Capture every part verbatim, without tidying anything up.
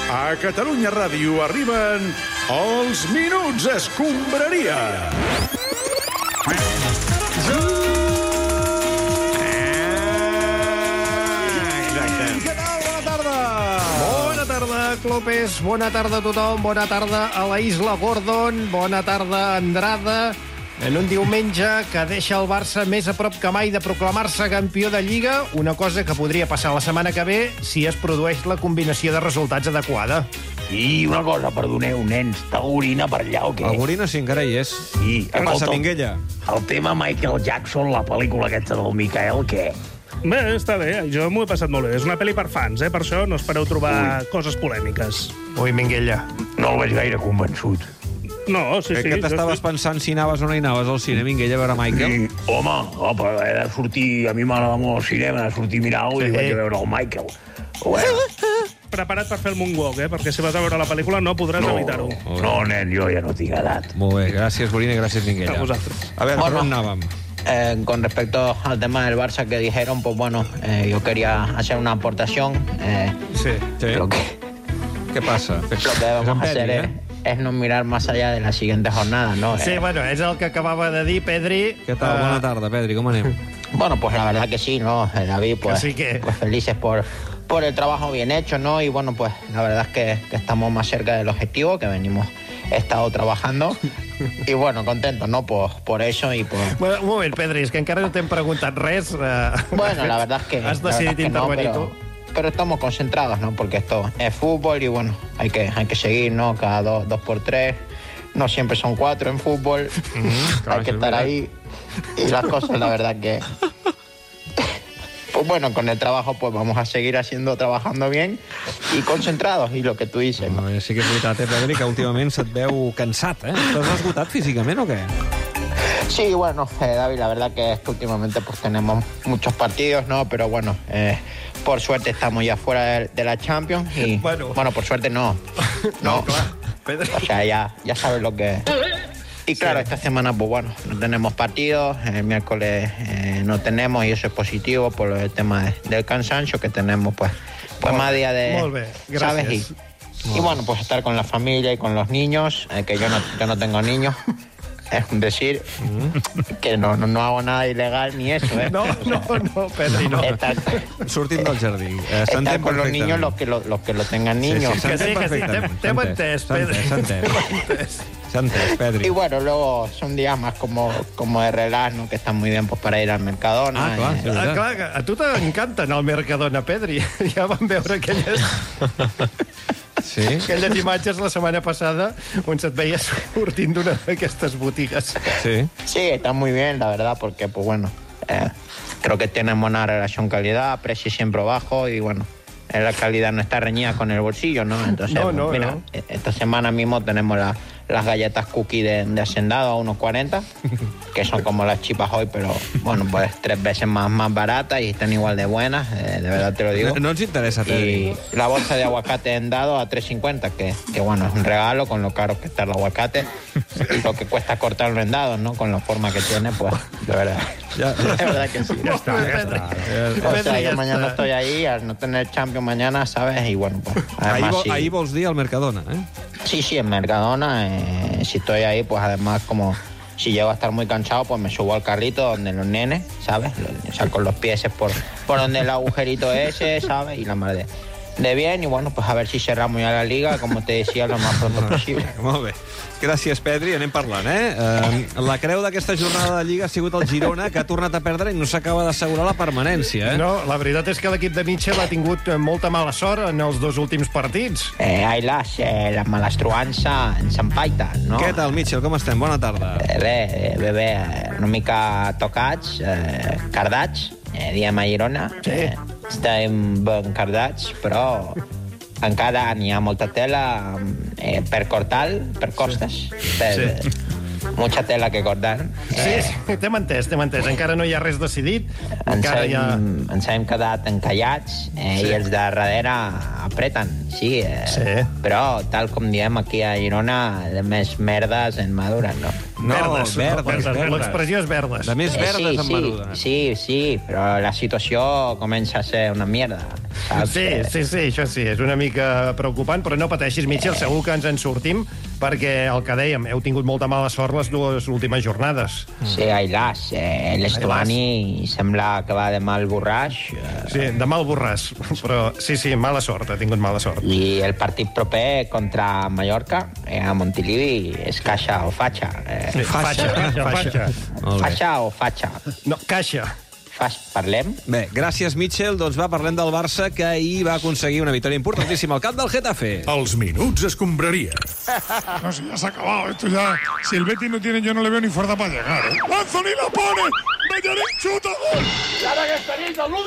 A Catalunya Ràdio arriben els Minuts Escombraria. Clopes, bona tarda a tothom, bona tarda a la Isla Gordon, bona tarda a Andrada, en un diumenge que deixa el Barça més a prop que mai de proclamar-se campió de Lliga, una cosa que podria passar la setmana que ve si es produeix la combinació de resultats adequada. I una cosa, perdoneu, nens, està Gorina per allà o què? El Gorina sí, encara hi és. I, Què passa, Minguella? El tema Michael Jackson, la pel·lícula aquesta del Michael, què? Bé, està bé, jo m'ho he passat molt bé. És una pel·li per fans, eh? Per això no espereu trobar Ui. coses polèmiques. Ui, Minguella. No el veig gaire convençut. No, sí, Crec sí. que t'estaves estic... pensant si anaves o no hi anaves al cine, Minguella, a veure Michael. I, home, opa, he de sortir... A mi m'agrada molt el cinema, he de sortir a mirar-ho sí. I vaig a veure el Michael. Bueno. Prepara't per fer el moonwalk, eh? Perquè si vas a veure la pel·lícula no podràs no, evitar-ho. No, nen, jo ja no tinc edat. Molt bé, gràcies, Gorina, i gràcies, Minguella. A vosaltres. A veure, Bueno. per on anàvem? Eh, con respecto al tema del Barça que dijeron, pues bueno, eh, yo quería hacer una aportación. Eh, Sí. Sí. lo, que, Què passa? lo que debemos hacer es, es no mirar más allà de la siguiente jornada, ¿no? Sí, Eh, bueno, és el que acabava de dir, Pedri. Què tal? Bona tarda, Pedri, com anem? bueno, pues la verdad que sí, ¿no? Eh, David, pues, Así que- pues felices por, por el trabajo bien hecho, ¿no? Y bueno, pues la verdad es que, que estamos más cerca del objetivo, que venimos, he estado trabajando. Y bueno, contentos, ¿no? Por, por eso y por... Bueno, un moment, Pedri, és que encara no t'hem preguntat res. Eh... Bueno, la verdad es que... Has la verdad decidit es que no, intervenir pero, tu. pero estamos concentrados, ¿no? Porque esto es fútbol y bueno, hay que, hay que seguir, ¿no? Cada dos, dos por tres. No siempre son cuatro en fútbol. claro, hay que es estar verdad. ahí. Y las cosas, la verdad que... Pues bueno, con el trabajo pues vamos a seguir haciendo, trabajando bien y concentrados, y lo que tú dices, ¿no? No, sí que és veritat, eh, Pedri, que últimament se't veu cansat, eh? T'has esgotat físicament o què? Sí, bueno, eh, David, la verdad que es que últimamente pues tenemos muchos partidos, ¿no? Pero bueno, eh, por suerte estamos ya fuera de, de la Champions y... Bueno. Bueno, por suerte no. No, No, clar, Pedri. o sea, ya, ya sabes lo que... Y claro, Sí. esta semana, pues bueno, no tenemos partidos, el miércoles eh, no tenemos, y eso es positivo por el tema de- del cansancio que tenemos, pues, pues Molt más bé, día de... molt bé, ¿sabes? gràcies. Y, y bueno, pues estar con la familia y con los niños, eh, que yo no, yo no tengo niños. Es decir, que no, no, no hago nada ilegal ni eso, ¿eh? No, no, no, Pedri, no. Estar, Sortint del jardí. Eh, estar s'entén con los niños perfectament. los que, lo, los que lo tengan niños. Sí, sí, Que sí, s'entén que sí, perfectament. t'hem- t'hem S'ha entès, s'ha Pedri. S'ha entès, T'hem entès. s'ha entès, Pedri. Y bueno, luego son días más como, como de relax, ¿no? Que están muy bien pues para ir al Mercadona. Ah, clar, eh, sí. Ah, clar, que a tu t'encanta anar al Mercadona, Pedri. Ja vam veure aquelles, Sí? aquelles imatges la setmana passada on se't veies sortint d'una d'aquestes botigues. Sí. Sí, está muy bien, la verdad, porque, pues bueno, eh, creo que tenemos una relación calidad, precio siempre bajo y bueno, eh, la calidad no está reñida con el bolsillo, ¿no? Entonces, No, pues, no, mira, no. eh, esta semana mismo tenemos la- las galletas cookie de, de Hacendado a unos cuarenta, que son como las chipas hoy, pero bueno, pues tres veces más, más baratas y están igual de buenas, eh, de verdad te lo digo. No, no ens interessa, Pedri. Y la bolsa de aguacate en dado a tres cincuenta, que, que bueno, es un regalo con lo caro que está el aguacate y lo que cuesta cortarlo en dados, ¿no? Con la forma que tiene, pues, de verdad. Ja, De verdad que sí. Ja està, ja està. O sea, Pedri, ja yo mañana està. estoy ahí, al no tener Champions mañana, ¿sabes? Y bueno, pues, ahir, además vo, sí. ahir vols dir al Mercadona, eh? Sí, sí, en Mercadona, eh, si estoy ahí, pues además como si llego a estar muy cansado, pues me subo al carrito donde los nenes, ¿sabes? Lo- Saco los pies por, por donde el agujerito ese, ¿sabes? Y la madre de bien, y bueno, pues a ver si cerramos ya la liga, como te decía, lo más pronto posible. Molt bé. Gràcies, Pedri. Anem parlant, eh? eh la creu d'aquesta jornada de Lliga ha sigut el Girona, que ha tornat a perdre i no s'acaba d'assegurar la permanència, eh? No, la veritat és que l'equip de Mitchell ha tingut eh, molta mala sort en els dos últims partits. Eh, ai las, eh, la malastruança ens empaiten, no? Què tal, Mitchell? Com estem? Bona tarda. Eh, bé, eh, bé, bé, eh, una mica tocats, eh, cardats, eh, diem a Girona. Sí. Eh, estem ben cardats, però encara n'hi ha molta tela eh, per cortar, per costes. Per, Sí. Mucha tela que cortar. Sí, sí, t'hem entès, t'hem entès. Encara no hi ha res decidit. Ens Encara hem, hi ha... ens hem quedat encallats eh, Sí. i els de darrere apreten, sí, eh, Sí. però tal com diem aquí a Girona, de més merdes en maduren, no? No, verdes. verdes, verdes. L'expressió és verdes. De més Eh, verdes sí, en sí, menuda. sí, sí, però la situació comença a ser una mierda, saps? Sí, sí, sí, això sí, és una mica preocupant, però no pateixis, Mitchell, segur que ens en sortim, perquè el que dèiem, heu tingut molta mala sort les dues últimes jornades. Sí, ai las, eh, l'Estuani sembla que va de mal borraix, eh, Sí, de mal borràs, però sí, sí, mala sort, ha tingut mala sort. i el partit proper contra Mallorca, eh, a Montilivi, és caixa o fatxa. Eh, Sí, faixa, Faixa, faixa. Molt bé. Fatxa o fatxa? No, caixa. Faix, parlem? Bé, gràcies, Mitchell. Doncs va, parlem del Barça, que ahir va aconseguir una victòria importantíssima al camp del Getafe. Els minuts escombraria. No, si ya se ha acabado esto ya. Si el Betis no tiene, yo no le veo ni fuerza para llegar, ¿eh? ¡Anthony la pone! ¡Bellerín chuta! ¡Gol!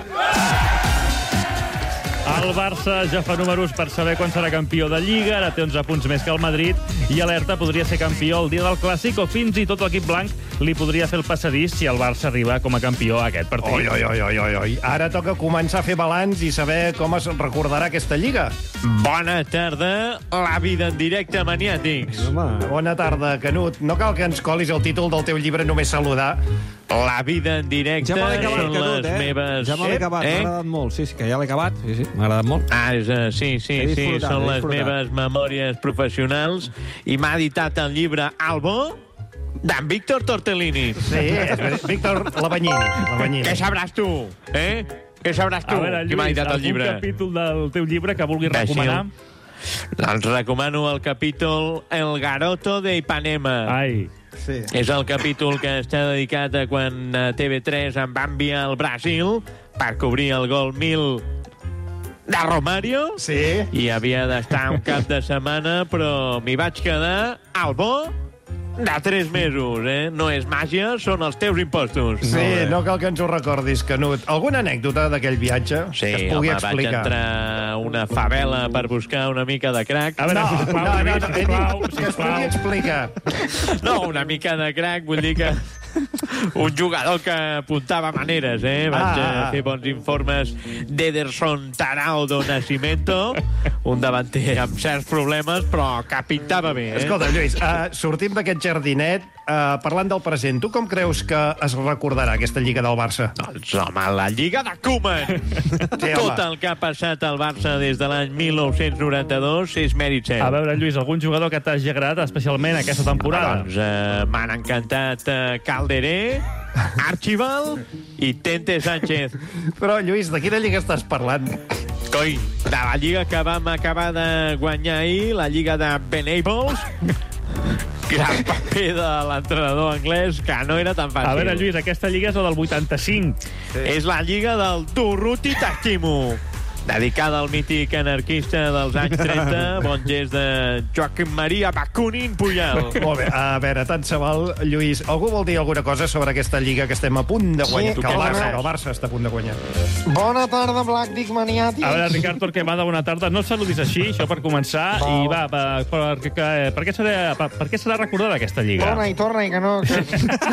El Barça ja fa números per saber quan serà campió de Lliga, ara té onze punts més que el Madrid, i alerta, podria ser campió el dia del Clàssic, o fins i tot l'equip blanc li podria fer el passadís si el Barça arriba com a campió a aquest partit. Oi, oi, oi, oi, oi, oi. Ara toca començar a fer balanç i saber com es recordarà aquesta Lliga. Bona tarda, la vida en directe, maniàtics. Home, Bona tarda, Canut. No cal que ens colis el títol del teu llibre, només saludar. La vida en directe ja me l'he acabat, són Canut, les eh? meves... Ja me l'he acabat, Eh? m'ha agradat molt. Sí, sí, que ja l'he acabat. Sí, sí, m'ha agradat molt. Ah, és, uh, sí, sí, He sí, disfrutat, són he les disfrutat. meves memòries professionals i m'ha editat el llibre Albo d'en Víctor Tortellini. Sí, és ver- Víctor Labanyini. Labanyini. Què sabràs tu, eh? Què sabràs tu, A veure, qui m'ha Lluís, editat el algun llibre? capítol del teu llibre que vulguis Deixi'l. recomanar? Els recomano el capítol El Garoto de Ipanema. Ai, Sí. És el capítol que està dedicat a quan eh, T V tres em va enviar al Brasil per cobrir el gol mil de Romario. Sí. I havia d'estar un cap de setmana, però m'hi vaig quedar al bo de tres mesos, eh? No és màgia, són els teus impostos. Sí, no cal que ens ho recordis, Canut. Alguna anècdota d'aquell viatge Sí, que es pugui home, vaig explicar? entrar a una favela per buscar una mica de crack. a veure, No, sisplau, no, no, Lluís, no, he sisplau, dit que es pugui sisplau. explicar. No, una mica de crack, vull dir que un jugador que apuntava maneres, eh? Vaig Ah, ah, ah, ah. fer bons informes d'Ederson Tarao do Nascimento, un davanter amb certs problemes, però que pintava bé, eh? Escolta, Lluís, uh, sortim d'aquest jardinet uh, parlant del present. Tu com creus que es recordarà aquesta Lliga del Barça? Doncs, home, la Lliga de Koeman. Sí, home. Tot el que ha passat al Barça des de l'any mil nou-cents noranta-dos és mèrit seu. A veure, Lluís, algun jugador que t'hagi agradat especialment aquesta temporada? Doncs eh, m'han encantat eh, Calderé, Archibald i Tente Sánchez. Però, Lluís, de quina Lliga estàs parlant? Coi, de la lliga que vam acabar de guanyar ahir, la lliga de Benables, gran paper de l'entrenador anglès, que no era tan fàcil. A veure, Lluís, aquesta lliga és la del vuitanta-cinc. És la lliga del Durruti Takimu, dedicada al mític anarquista dels anys trenta, bon gest de Joaquim Maria Bakunin Puyal. Molt bé, a veure, tant se val. Lluís, algú vol dir alguna cosa sobre aquesta Lliga que estem a punt de guanyar? Sí, que el bona- Barça, que el Barça està a punt de guanyar. Bona tarda, Black Dick Maniàtics. A veure, Ricard Torquemada, bona tarda. No et saludis així, això per començar. Va. I va, per, per, per, per, què serà, per, per què serà recordada aquesta lliga? i torna, i que no... Que...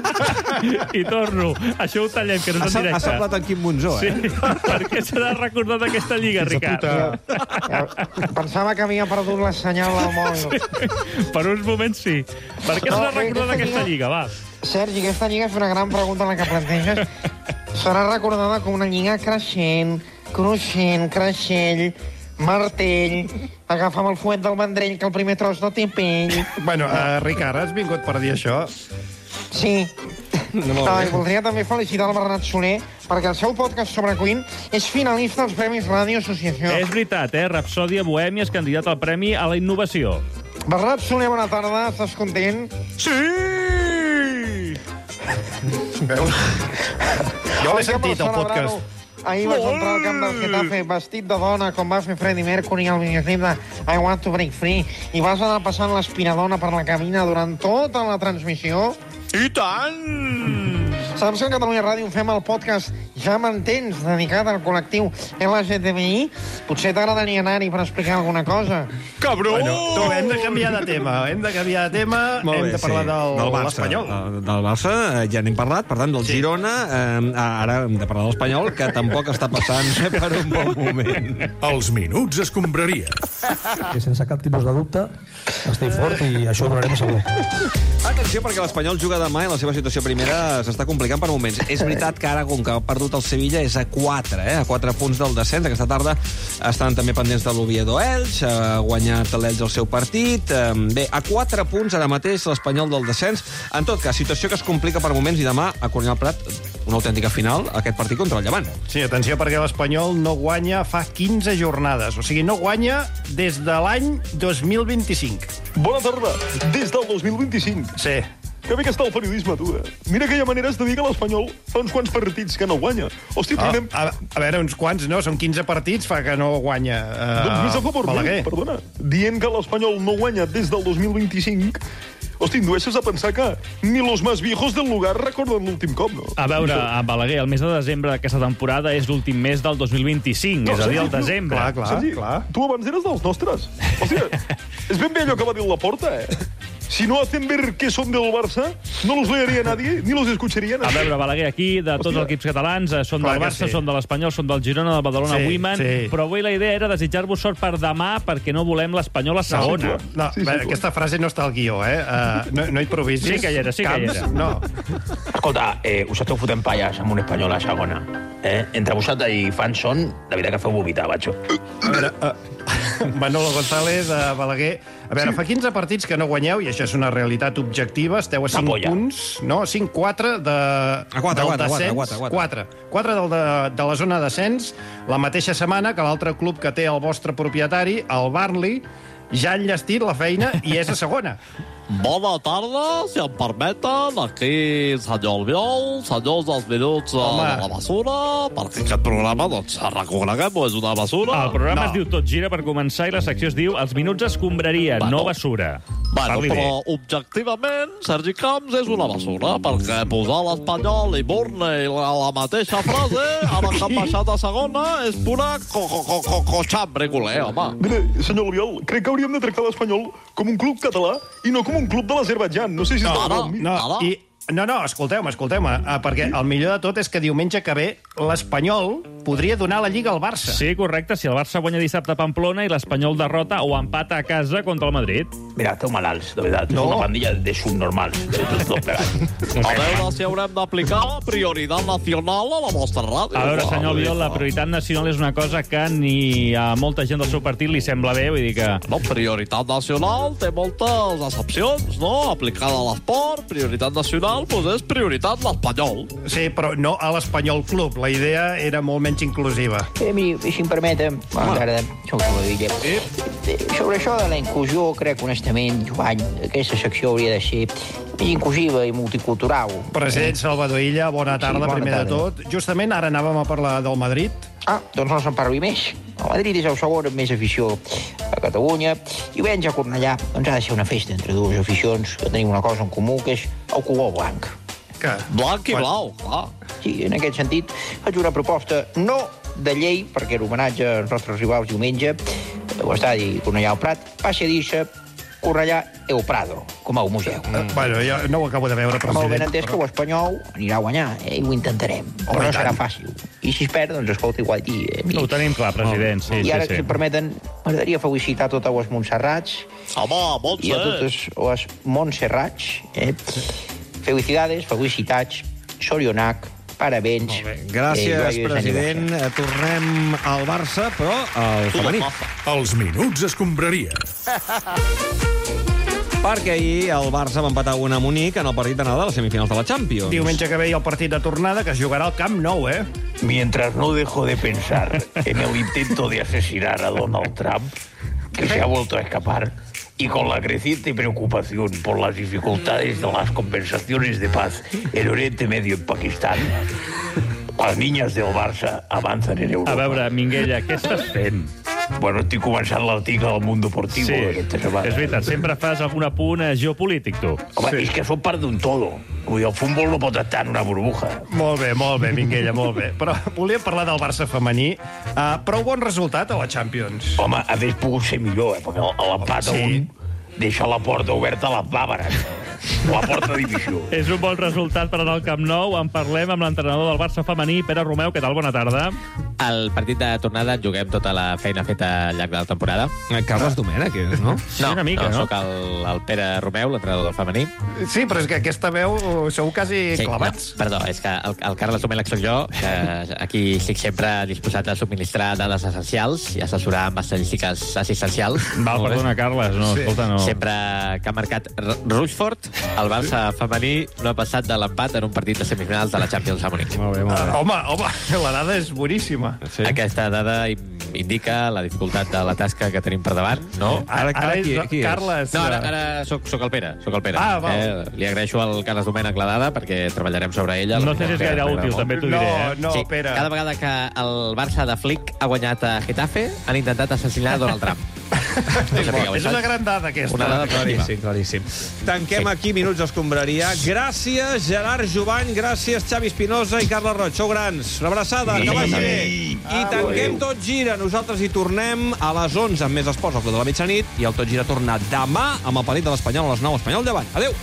I torno. Això ho tallem, que no Ha, és en ha directe. semblat en Quim Monzó, Sí. eh? Per què serà recordada aquesta lliga, Ricard? Pensava que havia perdut la senyal del mòbil. Per uns moments sí. Per què No, serà perquè recordada aquesta aquesta lliga, va? Sergi, aquesta lliga és una gran pregunta la que planteges. Serà recordada com una lliga creixent, cruixent, creixell, martell, agafa'm el fuet del Vendrell, que el primer tros no té pell. Bueno, uh, Ricard, has vingut per dir això? Sí. No, i voldria també felicitar el Bernat Soler perquè el seu podcast sobre Queen és finalista als Premis Ràdio Associació. És veritat, eh? Rapsòdia Bohèmia és candidat al Premi a la Innovació. Bernat Soler, bona tarda, estàs content? Sí! Veus? Jo l'he Oi, que sentit, per el podcast. celebrar-ho, ahir vaig entrar al camp del Getafe vestit de dona, com va fer Freddie Mercury al videoclip de I Want to Break Free, i vas anar passant l'aspiradora per la cabina durant tota la transmissió. I tant! Saps que a Catalunya Ràdio fem el podcast Ja m'entens, dedicat al col·lectiu L G T B I? Potser t'agradaria anar-hi per explicar alguna cosa. Cabró! Bueno, tu, hem de canviar de tema. Hem de canviar de tema. Molt hem bé, de parlar sí. del, del Barça. l'Espanyol. Eh, Del Barça eh, ja n'hem parlat, per tant, del Sí. Girona. Eh, ara hem de parlar de l'Espanyol, que tampoc està passant per un bon moment. Els minuts escombraria. que sense cap tipus de dubte estic fort i això ho donarem segur. Atenció, perquè l'Espanyol juga demà i la seva situació primera s'està complicant per moments. És veritat que ara, com que ha perdut el Sevilla, és a quatre, eh? a quatre punts del descens. Aquesta tarda estan també pendents de l'Oviedo Elx, ha guanyat l'Elx el seu partit. Bé, a quatre punts ara mateix l'Espanyol del descens. En tot cas, situació que es complica per moments i demà a Cornellà del Prat una autèntica final, aquest partit contra el Llevant. Sí, atenció, perquè l'Espanyol no guanya fa quinze jornades. O sigui, no guanya des de l'any dos mil vint-i-cinc. Bona tarda. Des del dos mil vint-i-cinc. Sí. Que bé que està el periodisme, tu, eh? Mira que hi ha maneres de dir que l'Espanyol fa uns quants partits que no guanya. Hòstia, Ah, tornem... a, a veure, uns quants, no? Són quinze partits, fa que no guanya. Uh, Doncs més a favor Balaguer. meu, perdona. Dient que l'Espanyol no guanya des del dos mil vint-i-cinc... Hosti, indueixes a pensar que ni los más viejos del lugar recorden l'últim cop, no? A veure, a Balaguer, el mes de desembre d'aquesta temporada és l'últim mes del dos mil vint-i-cinc, és a dir, el desembre. Clar, clar, Sergi, clar. tu abans eres dels nostres. Hòstia, és ben bé allò que va dir la Porta, eh? Si no hacen ver que son del Barça, no los leería nadie, ni los escucharía A nadie. veure, Balaguer, aquí, de tots Hòstia. els equips catalans, eh, són Clar del que Barça, sí. són de l'Espanyol, són del Girona, del Badalona, Sí, Women, sí. però avui la idea era desitjar-vos sort per demà perquè no volem l'Espanyol a segona. Sí, No, Sí, sí, bé, clar. aquesta frase no està al guió, eh? Uh, no, no improvisis. Sí que hi era, sí que hi Camps, era. No. Escolta, eh, us esteu fotent palles amb un espanyol a segona. Eh? Entre vosaltres i fans són, de veritat que feu vomitar, batxo. A veure, uh, Manolo González, uh, Balaguer... A veure, sí. fa quinze partits que no guanyeu, i això és una realitat objectiva. Esteu a cinc polla. punts, no? cinc quatre de, A quatre, del quatre, descens. quatre, quatre, quatre. quatre del de, de la zona de descens, la mateixa setmana que l'altre club que té el vostre propietari, el Burnley, ja ha enllestit la feina i és a segona. Bona tarda, si em permeten, aquí senyor Albiol, senyors dels minuts eh, Home. de la basura, perquè aquest programa, doncs, reconeguem-ho, és una basura. El programa No. es diu Tot gira per començar i la secció es diu Els minuts escombraria, Bueno. no basura. Bueno, Parli bé. però objectivament, Sergi Camps és una basura, perquè posar l'Espanyol i Burnley a la mateixa frase, ara que han baixat a segona, és pura co co co co cochambre, culer, home. Mira, senyor Albiol, crec que hauríem de tractar l'Espanyol com un club català i no com un club de l'Azerbaidjan. No sé si No, està no, d'acord amb mi. No, Ara? i, no, no, escolteu-me, escolteu-me, uh, perquè el millor de tot és que diumenge que ve l'Espanyol podria donar la Lliga al Barça. Sí, correcte, si el Barça guanya dissabte a Pamplona i l'Espanyol derrota o empata a casa contra el Madrid. Mira, esteu malalts, de veritat. No. És una pandilla de subnormals. De tot, tot plegat. A veure si haurem d'aplicar prioritat nacional a la vostra ràdio. A veure, Va, senyor vull dir Albiol, la que- prioritat nacional és una cosa que ni a molta gent del seu partit li sembla bé, vull dir que... No, prioritat nacional té moltes excepcions, no? Aplicada a l'esport, prioritat nacional, doncs és prioritat l'Espanyol. Sí, però no a l'Espanyol Club. La idea era molt menys inclusiva. Eh, miri, si em permeten, bona tarda, soc Rodilla. Eh, sobre això de la inclusió, crec honestament, Joan, aquesta secció hauria de ser més inclusiva i multicultural. President Salvador Illa, bona tarda, Sí, bona primer tarda. de tot. Justament ara anàvem a parlar del Madrid. Ah, doncs no se'n parli més. El Madrid és el segon amb més afició a Catalunya. Diumenge a Cornellà doncs ha de ser una festa entre dues aficions que tenim una cosa en comú, que és el color blanc. Que... Blanc i Quan- blau, clar. Sí, en aquest sentit, faig una proposta no de llei, perquè l'homenatge als nostres rivals diumenge, a l'estadi Cornellà al Prat, passi a dir-se Cornellà el Prado, com a un museu. Mm. Bueno, jo no ho acabo de veure, Amb el president. benentès que l'Espanyol anirà a guanyar, eh, i ho intentarem. Però i no serà tant. fàcil. I si es perd, doncs escolta, igual dir... Eh, Ho tenim clar, president, sí, I ara, sí, si sí. em permeten, m'agradaria felicitar totes les Montserrats Home, i a Montse. totes les Montserrats. Eh? Felicidades, felicitats, sorionac, parabéns. Gràcies, eh, joyeux president. aniversari. Tornem al Barça, però al femení. Els minuts escombraria. Perquè ahir el Barça va empatar una a Munic en el partit d'anada de les semifinals de la Champions. Diumenge que ve hi ha el partit de tornada, que es jugarà al Camp Nou, eh? Mientras no dejo de pensar en el intento de asesinar a Donald Trump, que se ha vuelto a escapar, y con la creciente preocupación por las dificultades de las conversaciones de paz en Oriente Medio y Pakistán, las niñas del Barça avanzan en Europa. A veure, Minguella, què estàs fent? Bueno, estic començant l'article del Mundo Deportivo Sí, d'aquesta setmana. és veritat, sempre fas algun apunt eh, geopolític, tu. Home, és que som part d'un todo. Vull dir, el futbol no pot estar en una burbuja. Molt bé, molt bé, Minguella, molt bé. Però volia parlar del Barça femení. Uh, prou bon resultat a la Champions. Home, hagués pogut ser millor, eh? Perquè l'empat a Sí. un deixa la porta oberta a les bàbares. La porta divisió. És un bon resultat per anar al Camp Nou. En parlem amb l'entrenador del Barça femení, Pere Romeu. Què tal? Bona tarda. Al partit de tornada juguem tota la feina feta al llarg de la temporada. Carles Domènech, és, no? No, una mica, no, no? soc el, el Pere Romeu, l'entrenador del femení. Sí, però és que aquesta veu sou quasi Sí, clavats. no, perdó, és que el, el Carles Domènech soc jo, que aquí estic sempre disposat a subministrar dades essencials i assessorar amb estadístiques assistencials. Val, perdona, Carles, no, Sí. escolta, no. Sempre que ha marcat R- Rushford, el Barça femení no ha passat de l'empat en un partit de semifinals de la Champions a Munic. Molt bé, molt bé. Uh, home, home, la dada és boníssima. Sí. Aquesta dada im- indica la dificultat de la tasca que tenim per davant, no? Ara, ara, Ara qui, és qui és? Carles. No, ara, ara soc, soc el Pere, soc el Pere. Ah, val. Eh, li agraeixo al Carles Domènech la dada perquè treballarem sobre ella. No sé si és gaire útil, també t'ho No, diré, eh? no, sí, Pere. cada vegada que el Barça de Flick ha guanyat a Getafe, han intentat assassinar Donald Trump. No sapigueu És això. una gran dada, aquesta. Una dada positiva. Claríssim, claríssim. Tanquem Sí. aquí Minuts d'Escombraria. Gràcies, Gerard Jovany, gràcies, Xavi Espinosa i Carles Roig. Sou grans. Una abraçada, que vagi bé. I tanquem Tot Gira. Nosaltres hi tornem a les onze amb més esports al Club de la Mitjanit i el Tot Gira torna demà amb el partit de l'Espanyol a les nou. Espanyol llevant. Adéu.